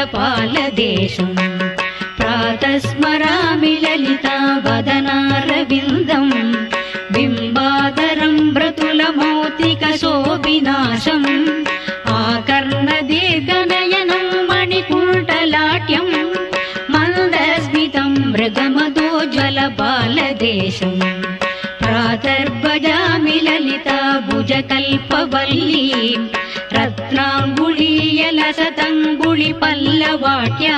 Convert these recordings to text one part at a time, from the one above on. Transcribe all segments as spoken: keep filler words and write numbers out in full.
जलपालदेशम् प्रातः स्मरामि ललिता वदनारविन्दम् बिम्बादरं मृदुलमौक्तिकशोभिनाशम् आकर्णदीर्घनयनं मणिकुण्डलाट्यम् मन्दस्मितं मृगमदोज्ज्वलबालदेशम् प्रातर्भजामि ललिता भुजकल्पवल्ली रत्नाङ्गुलीयलसतङ्गुलिपल्लवाट्या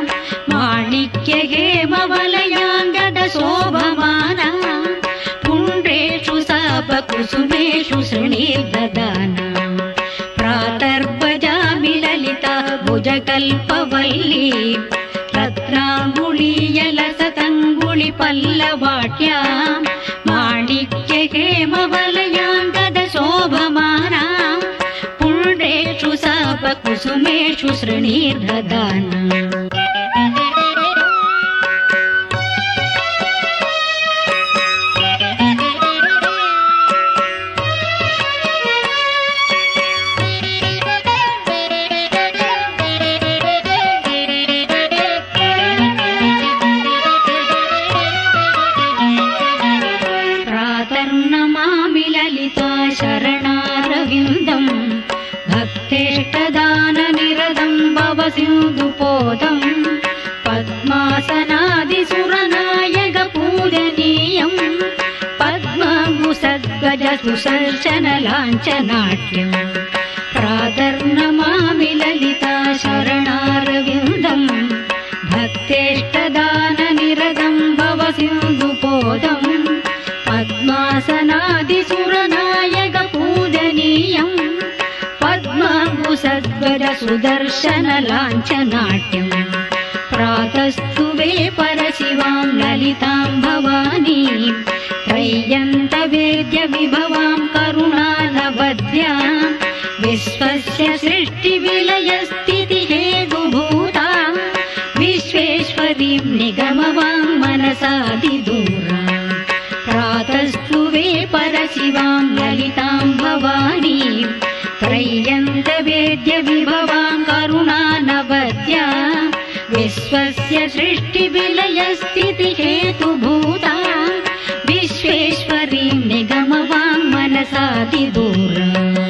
माणिक्यहेमवलयाङ्गदशोभमाना पुण्ड्रेषु सापकुसुमेषु सृणीर्ददाना प्रातर्भजामि ललिता भुजकल्पवल्ली रत्नाङ्गुलीयलसतङ्गुलिपल्लवाट्या माणिक्यहेमवलयाङ्गदशोभमाना पुण्ड्रेषु सापकुसुमेषु सृणीर्ददाना शरणारविन्दम् भक्तेष्टदाननिरतं भवसिन्धुपोतम् पद्मासनादिसुरनायकपूजनीयम् पद्मभुसद्गजसुदर्शनलाञ्छनाट्यम् प्रातर्नमामि ललिता शरणारविन्दम् भक्तेष्टदाननिरतं भवसिन्धुपोतम् पद्मासनादिसुरनायकपूजनीयम् पद्मभुसद्गजसुदर्शनलाञ्छनाट्यम् प्रातस्तु वे परशिवां ललितां भवानीं त्रय्यन्तवेद्यविभवां करुणानवद्यां विश्वस्य सृष्टिविलयस्थितिहेतुभूता विश्वेश्वरीं निगमवां मनसादिदूरा प्रातस्तु वे परशिवां ललितां भवानीं त्रय्यन्तवेद्यविभवां करुणानवद्या विश्वस्य सृष्टिविलयस्थितिहेतुभूता विश्वेश्वरीं निगमवां मनसादिदूरा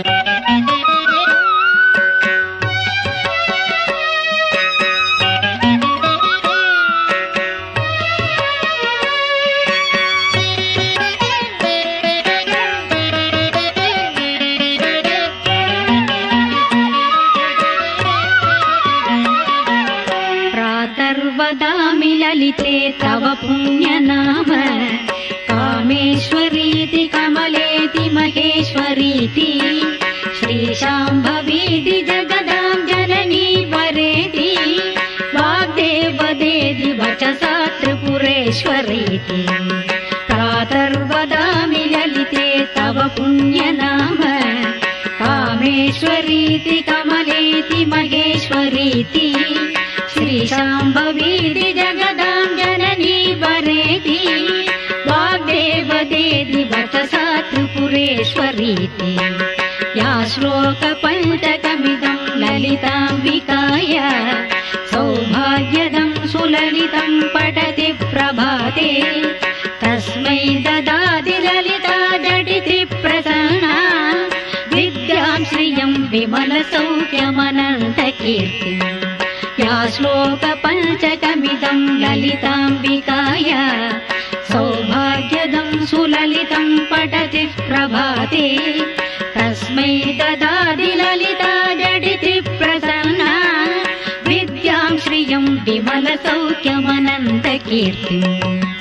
वदामि ललिते तव पुण्यनाम कामेश्वरीति कमलेति महेश्वरीति श्रीशाम्भवीति जगदां जननी वरेति वाग्देवदेति वचसा त्रिपुरेश्वरीति प्रातर्वदामि ललिते तव पुण्यनाम कामेश्वरीति कमलेति महेश्वरीति श्रीशाम्भवीति जगदां जननी वरेति वाग्देवदेति वचसा त्रिपुरेश्वरीति या श्लोकपञ्चकमिदं ललिताम्बिकाय सौभाग्यदं सुललितं पठति प्रभाते तस्मै ददाति ललिता झटिति प्रसन्ना विद्यां श्रियं विमलसौख्यमनन्तकीर्तिम् या श्लोकपञ्चकमिदं ललिताम्बिकाय सौभाग्यदं सुललितं पठति प्रभाते तस्मै ददाति ललिता झटिति प्रसन्ना विद्यां श्रियं विमलसौख्यमनन्तकीर्तिम्